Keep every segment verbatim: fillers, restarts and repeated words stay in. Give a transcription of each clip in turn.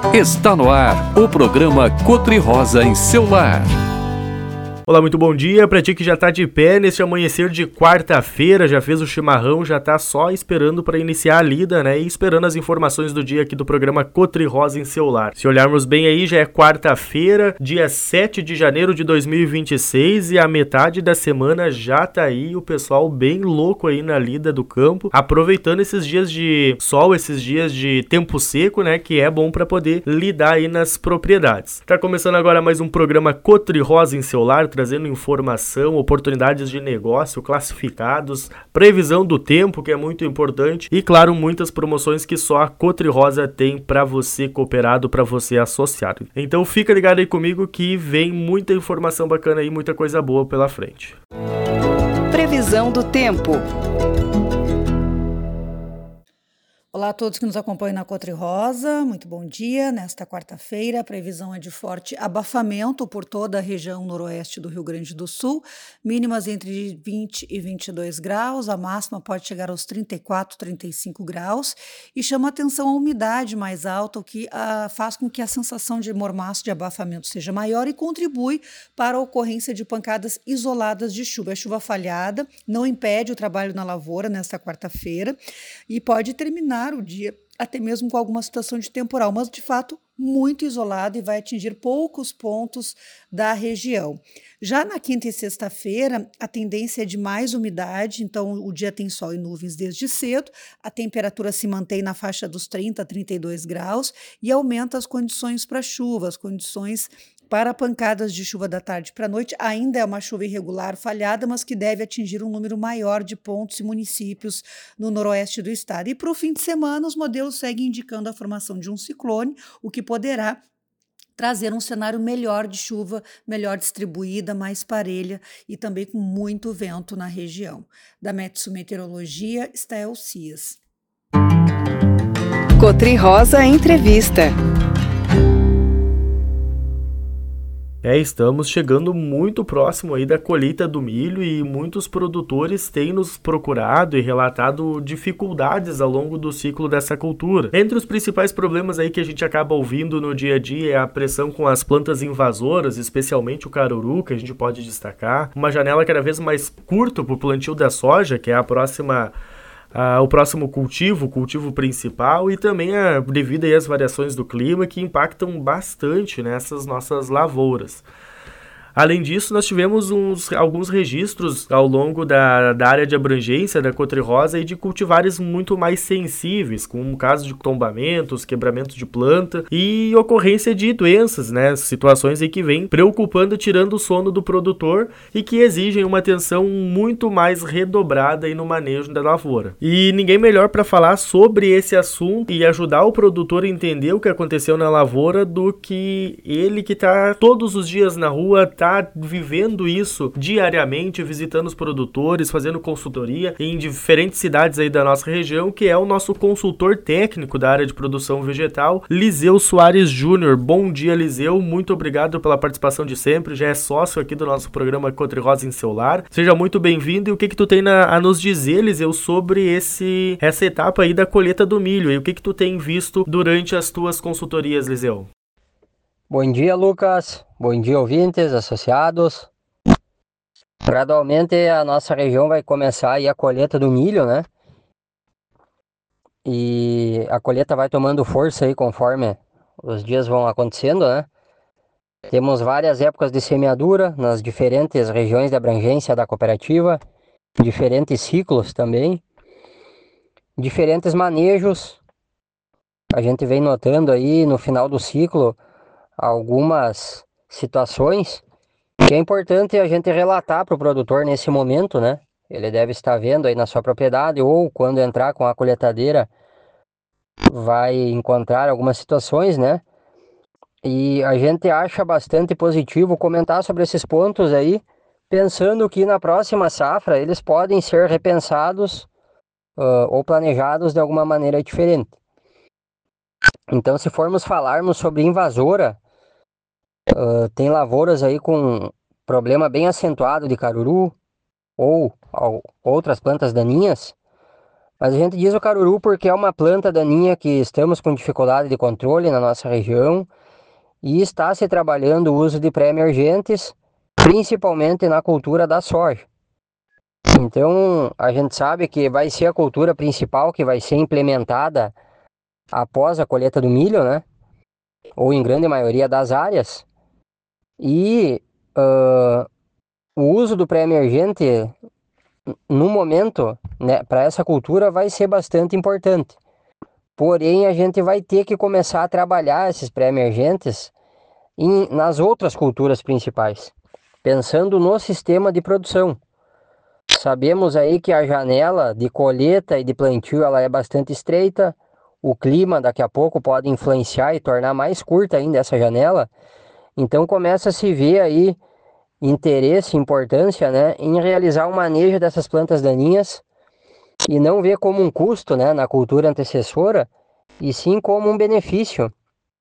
Está no ar o programa Cotri Rosa em seu lar. Olá, muito bom dia para ti que já tá de pé nesse amanhecer de quarta-feira, já fez o chimarrão, já tá só esperando para iniciar a lida, né? E esperando as informações do dia aqui do programa Cotri Rosa em seu lar. Se olharmos bem aí, já é quarta-feira, dia sete de janeiro de dois mil e vinte e seis e a metade da semana já tá aí, o pessoal bem louco aí na lida do campo, aproveitando esses dias de sol, esses dias de tempo seco, né? Que é bom para poder lidar aí nas propriedades. Tá começando agora mais um programa Cotri Rosa em seu lar, trazendo informação, oportunidades de negócio, classificados, previsão do tempo, que é muito importante, e claro, muitas promoções que só a Cotri Rosa tem para você cooperado, para você associado. Então fica ligado aí comigo que vem muita informação bacana aí, muita coisa boa pela frente. Previsão do tempo. Olá a todos que nos acompanham na Cotri Rosa, muito bom dia. Nesta quarta-feira, a previsão é de forte abafamento por toda a região noroeste do Rio Grande do Sul, mínimas entre vinte e vinte e dois graus, a máxima pode chegar aos trinta e quatro, trinta e cinco graus, e chama atenção a umidade mais alta, o que ah, faz com que a sensação de mormaço, de abafamento seja maior e contribui para a ocorrência de pancadas isoladas de chuva. A chuva falhada não impede o trabalho na lavoura nesta quarta-feira e pode terminar o dia até mesmo com alguma situação de temporal, mas de fato muito isolado e vai atingir poucos pontos da região. Já na quinta e sexta-feira, a tendência é de mais umidade, então o dia tem sol e nuvens desde cedo, a temperatura se mantém na faixa dos trinta a trinta e dois graus e aumenta as condições para chuva, as condições para pancadas de chuva da tarde para a noite. Ainda é uma chuva irregular, falhada, mas que deve atingir um número maior de pontos e municípios no noroeste do estado. E para o fim de semana, os modelos seguem indicando a formação de um ciclone, o que poderá trazer um cenário melhor de chuva, melhor distribuída, mais parelha e também com muito vento na região. Da Metsu Meteorologia, Stael Cias. Cotri Rosa Entrevista. É, estamos chegando muito próximo aí da colheita do milho e muitos produtores têm nos procurado e relatado dificuldades ao longo do ciclo dessa cultura. Entre os principais problemas aí que a gente acaba ouvindo no dia a dia é a pressão com as plantas invasoras, especialmente o caruru, que a gente pode destacar, uma janela cada vez mais curta para o plantio da soja, que é a próxima... Uh, o próximo cultivo, o cultivo principal, e também a, devido aí às variações do clima que impactam bastante nessas nossas lavouras. Além disso, nós tivemos uns, alguns registros ao longo da, da área de abrangência da Cotri Rosa e de cultivares muito mais sensíveis, como o caso de tombamentos, quebramento de planta e ocorrência de doenças, né? Situações aí que vêm preocupando, tirando o sono do produtor e que exigem uma atenção muito mais redobrada aí no manejo da lavoura. E ninguém melhor para falar sobre esse assunto e ajudar o produtor a entender o que aconteceu na lavoura do que ele que está todos os dias na rua, está vivendo isso diariamente, visitando os produtores, fazendo consultoria em diferentes cidades aí da nossa região, que é o nosso consultor técnico da área de produção vegetal, Liseu Soares Júnior. Bom dia, Liseu, muito obrigado pela participação de sempre, já é sócio aqui do nosso programa Cotri Rosa em seu lar. Seja muito bem-vindo. E o que que tu tem na, a nos dizer, Liseu, sobre esse, essa etapa aí da colheita do milho e o que que tu tem visto durante as tuas consultorias, Liseu? Bom dia, Lucas. Bom dia, ouvintes, associados. Gradualmente a nossa região vai começar aí a colheita do milho, né? E a colheita vai tomando força aí conforme os dias vão acontecendo, né? Temos várias épocas de semeadura nas diferentes regiões de abrangência da cooperativa, diferentes ciclos também, diferentes manejos. A gente vem notando aí no final do ciclo algumas situações que é importante a gente relatar para o produtor nesse momento, né? Ele deve estar vendo aí na sua propriedade ou quando entrar com a colheitadeira vai encontrar algumas situações, né? E a gente acha bastante positivo comentar sobre esses pontos aí, pensando que na próxima safra eles podem ser repensados uh, ou planejados de alguma maneira diferente. Então, se formos falarmos sobre invasora, Uh, tem lavouras aí com problema bem acentuado de caruru ou, ou outras plantas daninhas. Mas a gente diz o caruru porque é uma planta daninha que estamos com dificuldade de controle na nossa região e está se trabalhando o uso de pré-emergentes, principalmente na cultura da soja. Então, a gente sabe que vai ser a cultura principal que vai ser implementada após a colheita do milho, né? Ou em grande maioria das áreas. E uh, o uso do pré-emergente, no momento, né, para essa cultura vai ser bastante importante. Porém, a gente vai ter que começar a trabalhar esses pré-emergentes em, nas outras culturas principais, pensando no sistema de produção. Sabemos aí que a janela de colheita e de plantio ela é bastante estreita. O clima daqui a pouco pode influenciar e tornar mais curta ainda essa janela. Então começa a se ver aí interesse e importância, né, em realizar o manejo dessas plantas daninhas e não ver como um custo, né, na cultura antecessora, e sim como um benefício.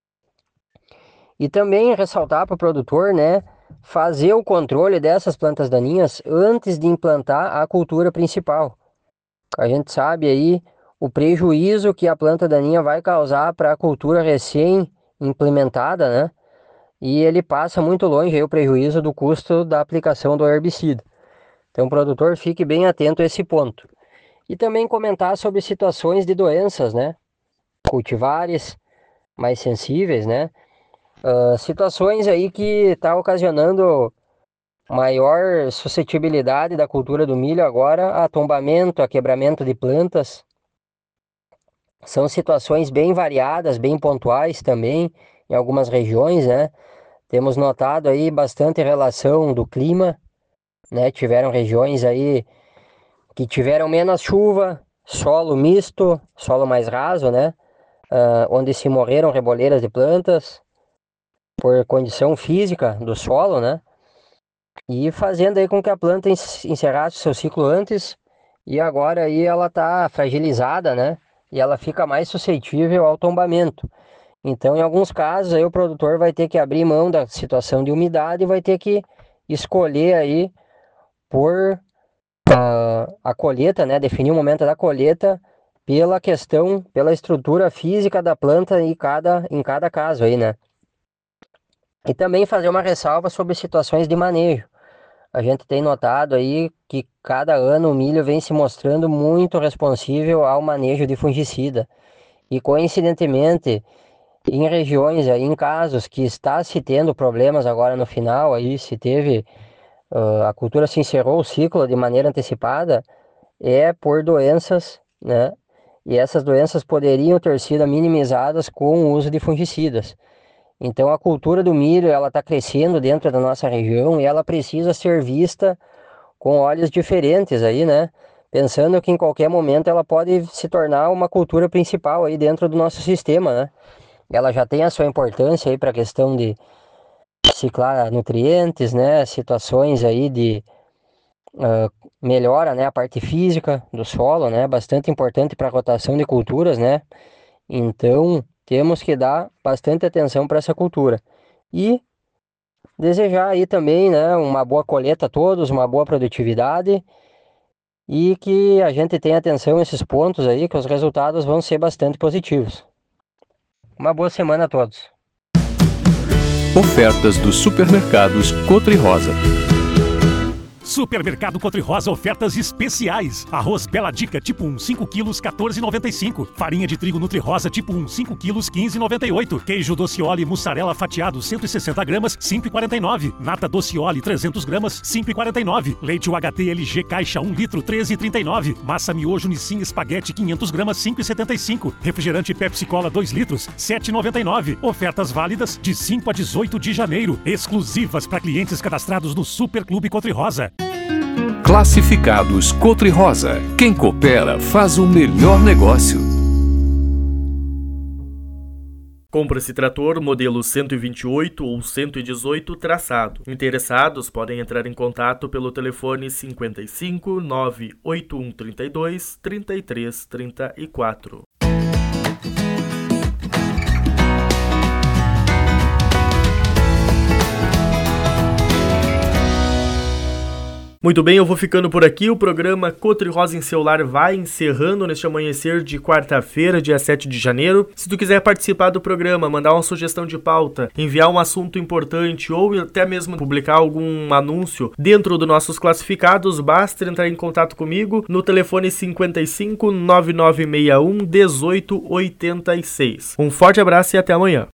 E também ressaltar para o produtor, né, fazer o controle dessas plantas daninhas antes de implantar a cultura principal. A gente sabe aí o prejuízo que a planta daninha vai causar para a cultura recém-implementada, né? E ele passa muito longe aí o prejuízo do custo da aplicação do herbicida. Então o produtor fique bem atento a esse ponto. E também comentar sobre situações de doenças, né? Cultivares mais sensíveis, né? Uh, situações aí que está ocasionando maior suscetibilidade da cultura do milho agora, a tombamento, a quebramento de plantas. São situações bem variadas, bem pontuais também, em algumas regiões, né? Temos notado aí bastante relação do clima, né? Tiveram regiões aí que tiveram menos chuva, solo misto, solo mais raso, né? Uh, onde se morreram reboleiras de plantas por condição física do solo, né? E fazendo aí com que a planta encerrasse seu ciclo antes, e agora aí ela tá fragilizada, né? E ela fica mais suscetível ao tombamento. Então, em alguns casos, aí o produtor vai ter que abrir mão da situação de umidade e vai ter que escolher aí por uh, a colheita, né? Definir o momento da colheita pela questão, pela estrutura física da planta em cada, em cada caso aí, né? E também fazer uma ressalva sobre situações de manejo. A gente tem notado aí que cada ano o milho vem se mostrando muito responsível ao manejo de fungicida. E coincidentemente, em regiões, aí, em casos que está se tendo problemas agora no final, aí se teve, uh, a cultura se encerrou o ciclo de maneira antecipada, é por doenças, né? E essas doenças poderiam ter sido minimizadas com o uso de fungicidas. Então a cultura do milho ela está crescendo dentro da nossa região e ela precisa ser vista com olhos diferentes aí, né? Pensando que em qualquer momento ela pode se tornar uma cultura principal aí dentro do nosso sistema, né? Ela já tem a sua importância aí para a questão de ciclar nutrientes, né? Situações aí de uh, melhora, né? A parte física do solo, né? Bastante importante para a rotação de culturas, né? Então temos que dar bastante atenção para essa cultura. E desejar aí também, né, uma boa colheita a todos, uma boa produtividade e que a gente tenha atenção a esses pontos aí, que os resultados vão ser bastante positivos. Uma boa semana a todos. Ofertas dos supermercados Cotri Rosa. Supermercado Cotri Rosa, ofertas especiais. Arroz Bela Dica tipo um, cinco quilos, quatorze reais e noventa e cinco centavos. Farinha de trigo Nutri Rosa tipo um, cinco quilos, quinze reais e noventa e oito centavos. Queijo Docioli mussarela fatiado, cento e sessenta gramas, cinco reais e quarenta e nove centavos. Nata Docioli, trezentas gramas, cinco reais e quarenta e nove centavos. Leite U H T L G caixa um litro, treze reais e trinta e nove centavos. Massa miojo Nissin espaguete, quinhentas gramas, cinco reais e setenta e cinco centavos. Refrigerante Pepsi Cola dois litros, sete reais e noventa e nove centavos. Ofertas válidas de cinco a dezoito de janeiro. Exclusivas para clientes cadastrados no Super Clube Cotri Rosa. Classificados Cotri Rosa. Quem coopera faz o melhor negócio. Compra-se trator modelo cento e vinte e oito ou cento e dezoito traçado. Interessados podem entrar em contato pelo telefone cinquenta e cinco, nove oito um três dois, trinta e três trinta e quatro. Muito bem, eu vou ficando por aqui. O programa Cotri Rosa em seu lar vai encerrando neste amanhecer de quarta-feira, dia sete de janeiro. Se tu quiser participar do programa, mandar uma sugestão de pauta, enviar um assunto importante ou até mesmo publicar algum anúncio dentro dos nossos classificados, basta entrar em contato comigo no telefone cinquenta e cinco, nove nove seis um, dezoito oitenta e seis. Um forte abraço e até amanhã.